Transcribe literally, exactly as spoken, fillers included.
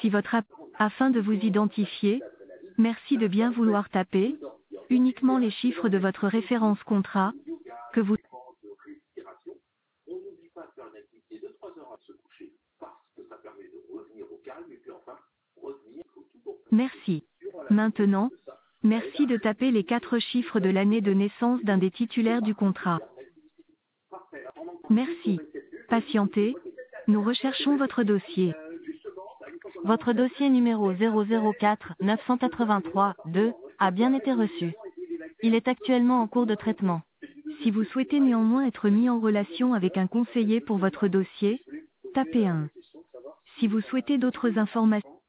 Si votre app, afin de vous identifier, merci de bien vouloir taper uniquement les chiffres de votre référence contrat que vous. Merci. Maintenant, merci de taper les quatre chiffres de l'année de naissance d'un des titulaires du contrat. Merci. Patientez. Nous recherchons votre dossier. Votre dossier numéro zéro zéro quatre neuf cent quatre-vingt-trois deux a bien été reçu. Il est actuellement en cours de traitement. Si vous souhaitez néanmoins être mis en relation avec un conseiller pour votre dossier, tapez un. Si vous souhaitez d'autres informations,